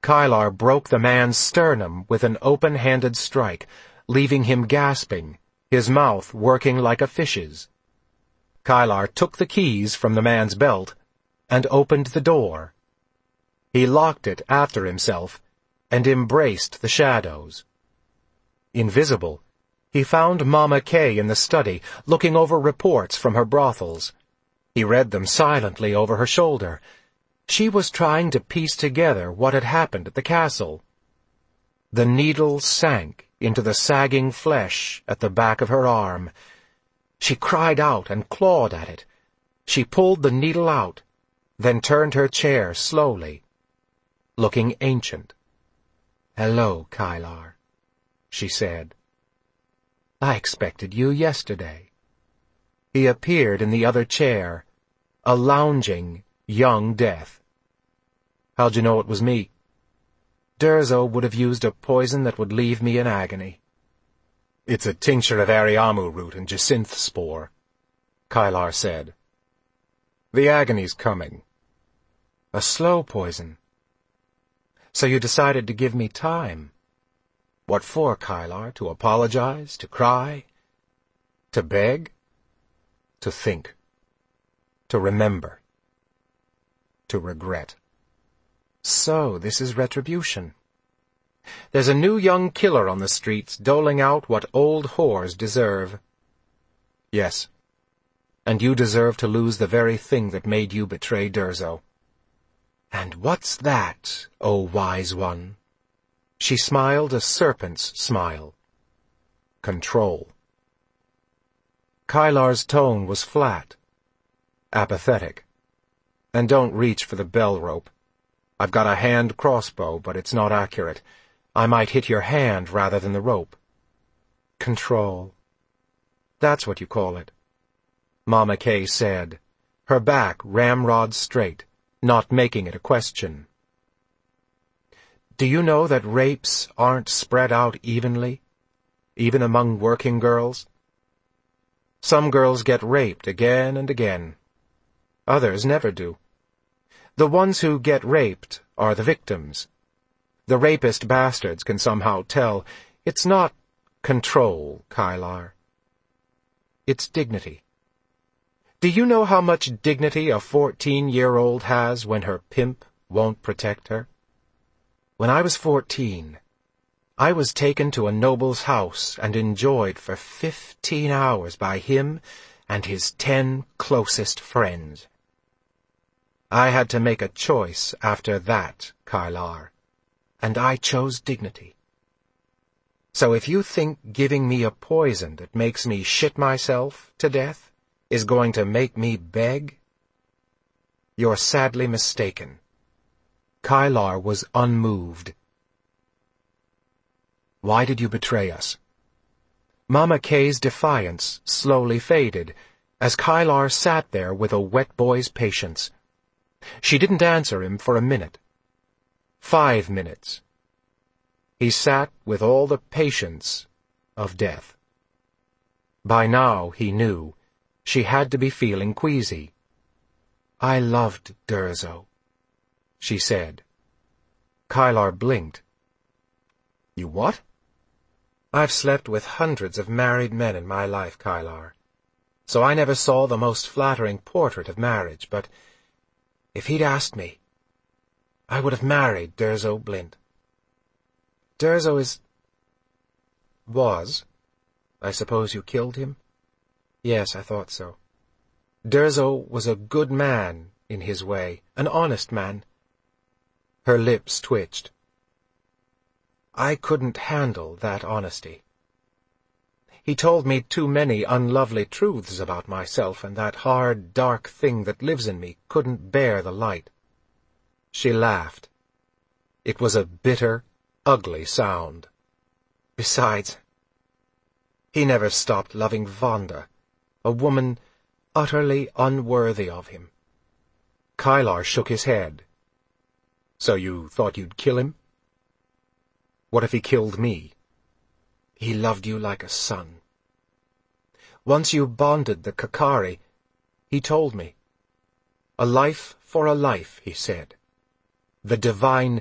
Kylar broke the man's sternum with an open-handed strike, leaving him gasping, his mouth working like a fish's. Kylar took the keys from the man's belt and opened the door. He locked it after himself and embraced the shadows. Invisible, he found Mama Kay in the study, looking over reports from her brothels. He read them silently over her shoulder. She was trying to piece together what had happened at the castle. The needle sank into the sagging flesh at the back of her arm. She cried out and clawed at it. She pulled the needle out, then turned her chair slowly, looking ancient. "Hello, Kylar," she said. "I expected you yesterday." He appeared in the other chair, a lounging, young Death. "How'd you know it was me?" "Durzo would have used a poison that would leave me in agony." "It's a tincture of Ariamu root and jacinth spore," Kylar said. "The agony's coming." "A slow poison." "So you decided to give me time." "What for, Kylar? To apologize? To cry? To beg? To think. To remember. To regret." "So, this is retribution." "There's a new young killer on the streets doling out what old whores deserve." "Yes. And you deserve to lose the very thing that made you betray Durzo." "And what's that, O wise one?" She smiled a serpent's smile. "Control." Kylar's tone was flat, apathetic. "And don't reach for the bell rope. I've got a hand crossbow, but it's not accurate. I might hit your hand rather than the rope." "Control. That's what you call it," Mama Kay said, her back ramrod straight, not making it a question. "Do you know that rapes aren't spread out evenly, even among working girls? Some girls get raped again and again. Others never do. The ones who get raped are the victims. The rapist bastards can somehow tell. It's not control, Kylar. It's dignity. Do you know how much dignity a fourteen-year-old has when her pimp won't protect her? When I was fourteen, I was taken to a noble's house and enjoyed for fifteen hours by him and his ten closest friends. I had to make a choice after that, Kylar, and I chose dignity. So if you think giving me a poison that makes me shit myself to death is going to make me beg, you're sadly mistaken. Kylar was unmoved. Why did you betray us? Mama Kay's defiance slowly faded as Kylar sat there with a wet boy's patience. She didn't answer him for a minute. Five minutes. He sat with all the patience of death. By now, he knew, she had to be feeling queasy. I loved Durzo, she said. Kylar blinked. You what? I've slept with hundreds of married men in my life, Kylar, so I never saw the most flattering portrait of marriage, but if he'd asked me, I would have married Durzo Blint. Durzo is... was. I suppose you killed him? Yes, I thought so. Durzo was a good man in his way, an honest man. Her lips twitched. I couldn't handle that honesty. He told me too many unlovely truths about myself, and that hard, dark thing that lives in me couldn't bear the light. She laughed. It was a bitter, ugly sound. Besides, he never stopped loving Vonda, a woman utterly unworthy of him. Kylar shook his head. So you thought you'd kill him? What if he killed me? He loved you like a son. Once you bonded the Kakari, he told me. A life for a life, he said. The divine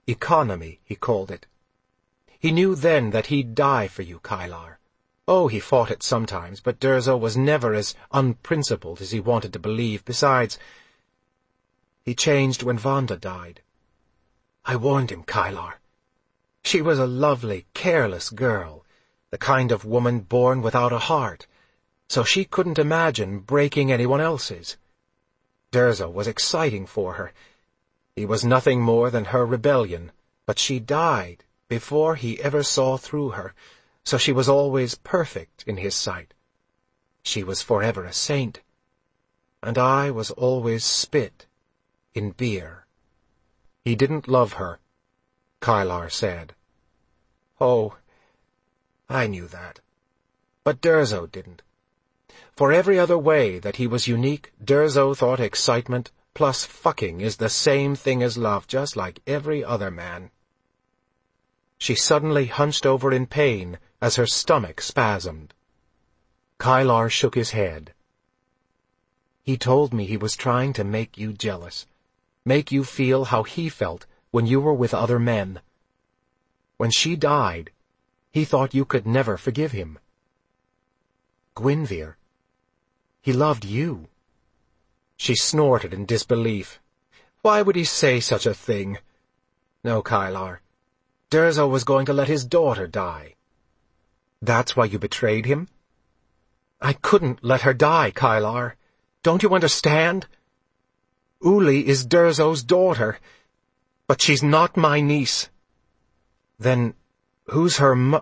Economy, he called it. He knew then that he'd die for you, Kylar. Oh, he fought it sometimes, but Durzo was never as unprincipled as he wanted to believe. Besides, he changed when Vonda died. I warned him, Kylar. She was a lovely, careless girl, the kind of woman born without a heart, so she couldn't imagine breaking anyone else's. Durzo was exciting for her. He was nothing more than her rebellion, but she died before he ever saw through her, so she was always perfect in his sight. She was forever a saint, and I was always spit in beer. He didn't love her, Kylar said. Oh, I knew that. But Durzo didn't. For every other way that he was unique, Durzo thought excitement plus fucking is the same thing as love, just like every other man. She suddenly hunched over in pain as her stomach spasmed. Kylar shook his head. He told me he was trying to make you jealous, make you feel how he felt when you were with other men. When she died, he thought you could never forgive him. Gwynvere, he loved you. She snorted in disbelief. Why would he say such a thing? No, Kylar. Durzo was going to let his daughter die. That's why you betrayed him? I couldn't let her die, Kylar. Don't you understand? Uli is Durzo's daughter, but she's not my niece. Then who's her mo-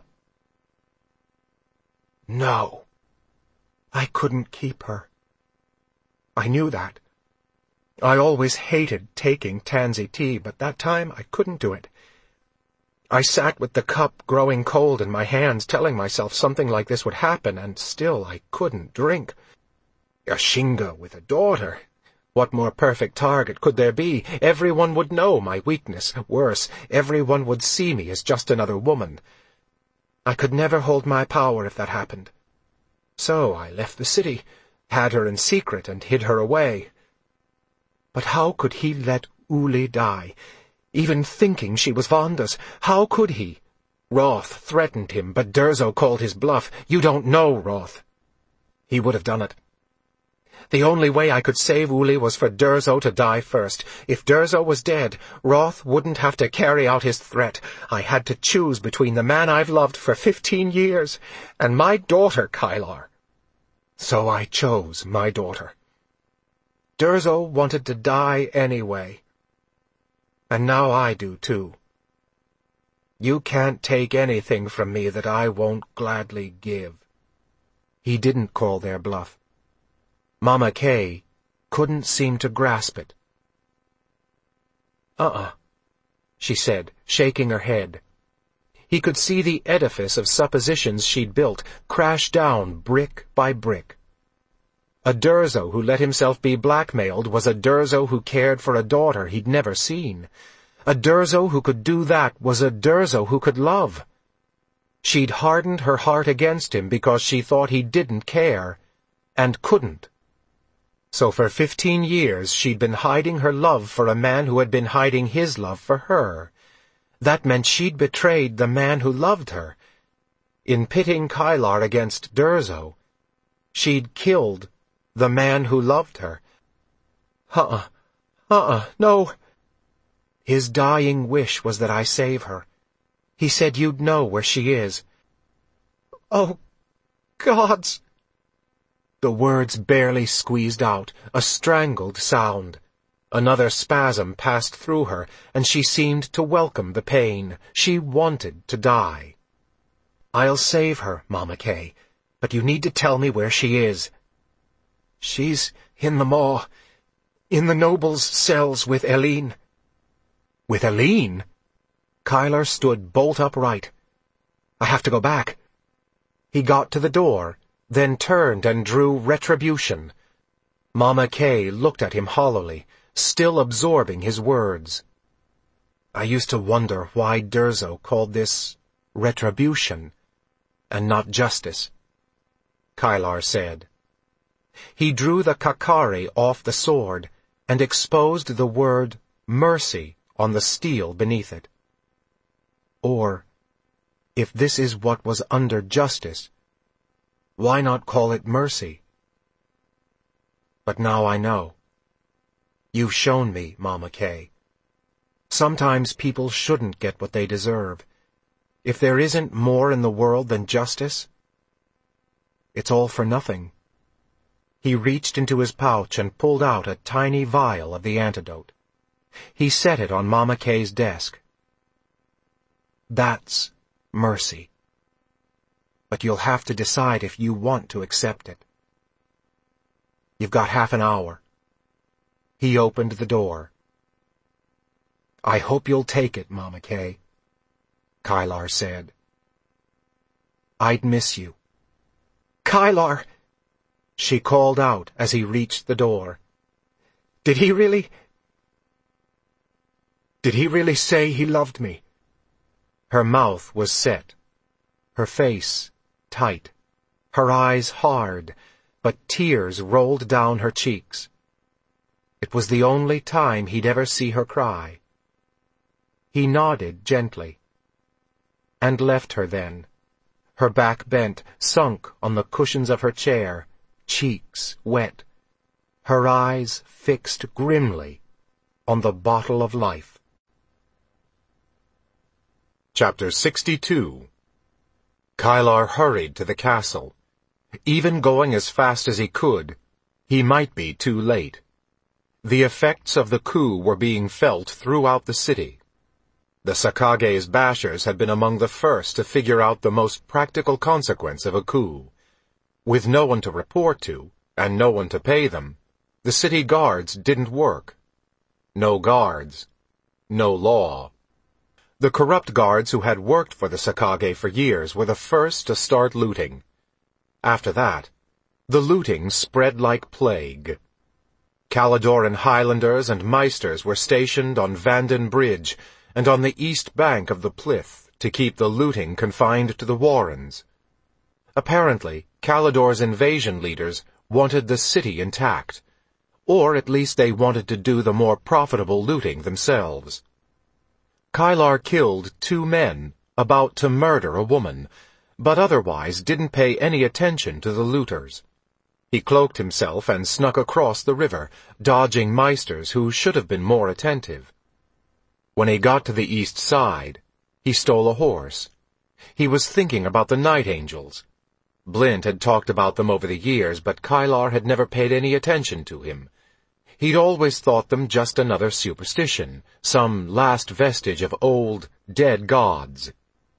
No. I couldn't keep her. I knew that. I always hated taking tansy tea, but that time I couldn't do it. I sat with the cup growing cold in my hands, telling myself something like this would happen, and still I couldn't drink. Ashinga with a daughter. What more perfect target could there be? Everyone would know my weakness. Worse, everyone would see me as just another woman. I could never hold my power if that happened. So I left the city, had her in secret, and hid her away. But how could he let Uli die? Even thinking she was Vonda's, how could he? Roth threatened him, but Durzo called his bluff. You don't know Roth. He would have done it. The only way I could save Uli was for Durzo to die first. If Durzo was dead, Roth wouldn't have to carry out his threat. I had to choose between the man I've loved for fifteen years and my daughter, Kylar. So I chose my daughter. Durzo wanted to die anyway. And now I do, too. You can't take anything from me that I won't gladly give. He didn't call their bluff. Mama Kay couldn't seem to grasp it. Uh-uh, she said, shaking her head. He could see the edifice of suppositions she'd built crash down brick by brick. A Durzo who let himself be blackmailed was a Durzo who cared for a daughter he'd never seen. A Durzo who could do that was a Durzo who could love. She'd hardened her heart against him because she thought he didn't care, and couldn't. So for fifteen years she'd been hiding her love for a man who had been hiding his love for her. That meant she'd betrayed the man who loved her. In pitting Kylar against Durzo, she'd killed the man who loved her. Uh-uh, uh-uh, no. His dying wish was that I save her. He said you'd know where she is. Oh, gods! The words barely squeezed out, a strangled sound. Another spasm passed through her, and she seemed to welcome the pain. She wanted to die. I'll save her, Mama Kay, but you need to tell me where she is. She's in the maw, in the nobles' cells with Eileen. With Eileen? Kylar stood bolt upright. I have to go back. He got to the door, then turned and drew retribution. Mama Kay looked at him hollowly, still absorbing his words. I used to wonder why Durzo called this retribution and not justice, Kylar said. He drew the Kakari off the sword and exposed the word mercy on the steel beneath it. Or, if this is what was under justice, why not call it mercy? But now I know. You've shown me, Mama Kay. Sometimes people shouldn't get what they deserve. If there isn't more in the world than justice, it's all for nothing. He reached into his pouch and pulled out a tiny vial of the antidote. He set it on Mama Kay's desk. That's mercy. But you'll have to decide if you want to accept it. You've got half an hour. He opened the door. I hope you'll take it, Mama Kay, Kylar said. I'd miss you. Kylar! She called out as he reached the door. Did he really... Did he really say he loved me? Her mouth was set, her face tight, her eyes hard, but tears rolled down her cheeks. It was the only time he'd ever see her cry. He nodded gently, and left her then, her back bent, sunk on the cushions of her chair, cheeks wet, her eyes fixed grimly on the bottle of life. Chapter sixty-two. Kylar hurried to the castle. Even going as fast as he could, he might be too late. The effects of the coup were being felt throughout the city. The Sakage's bashers had been among the first to figure out the most practical consequence of a coup. With no one to report to, and no one to pay them, the city guards didn't work. No guards. No law. The corrupt guards who had worked for the Sakage for years were the first to start looting. After that, the looting spread like plague. Caladoran Highlanders and Meisters were stationed on Vanden Bridge and on the east bank of the Plith to keep the looting confined to the warrens. Apparently, Calador's invasion leaders wanted the city intact, or at least they wanted to do the more profitable looting themselves. Kylar killed two men about to murder a woman, but otherwise didn't pay any attention to the looters. He cloaked himself and snuck across the river, dodging Meisters who should have been more attentive. When he got to the east side, he stole a horse. He was thinking about the Night Angels. Blint had talked about them over the years, but Kylar had never paid any attention to him. He'd always thought them just another superstition, some last vestige of old, dead gods.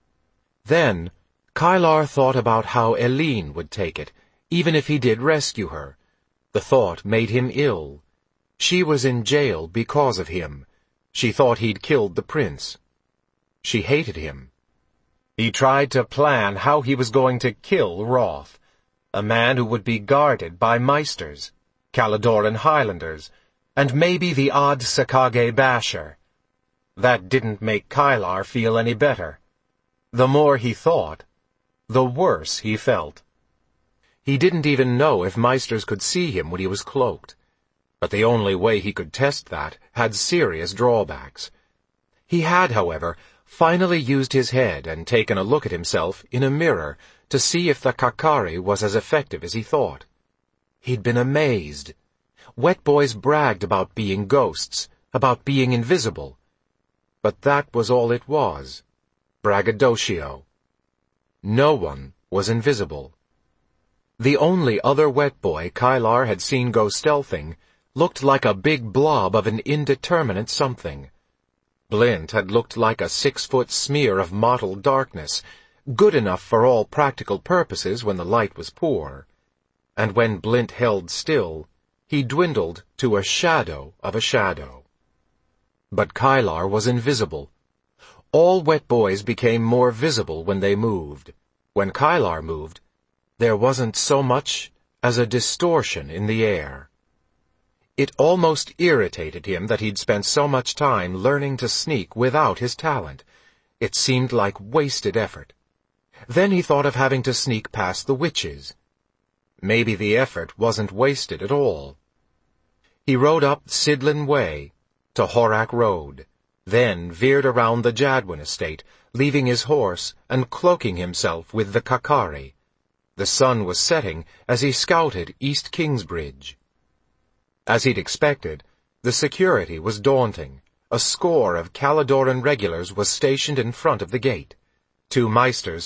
Then, Kylar thought about how Eline would take it, even if he did rescue her. The thought made him ill. She was in jail because of him. She thought he'd killed the prince. She hated him. He tried to plan how he was going to kill Roth, a man who would be guarded by Meisters, Caladoran Highlanders, and maybe the odd Sakage basher. That didn't make Kylar feel any better. The more he thought, the worse he felt. He didn't even know if Meisters could see him when he was cloaked, but the only way he could test that had serious drawbacks. He had, however, finally used his head and taken a look at himself in a mirror to see if the Kakari was as effective as he thought. He'd been amazed. Wet boys bragged about being ghosts, about being invisible. But that was all it was. Braggadocio. No one was invisible. The only other wet boy Kylar had seen go stealthing looked like a big blob of an indeterminate something. Blint had looked like a six-foot smear of mottled darkness, good enough for all practical purposes when the light was poor. And when Blint held still, he dwindled to a shadow of a shadow. But Kylar was invisible. All wet boys became more visible when they moved. When Kylar moved, there wasn't so much as a distortion in the air. It almost irritated him that he'd spent so much time learning to sneak without his talent. It seemed like wasted effort. Then he thought of having to sneak past the witches. Maybe the effort wasn't wasted at all. He rode up Sidlin Way to Horak Road, then veered around the Jadwin estate, leaving his horse and cloaking himself with the Kakari. The sun was setting as he scouted East Kingsbridge. As he'd expected, the security was daunting. A score of Caladoran regulars was stationed in front of the gate. Two Meisters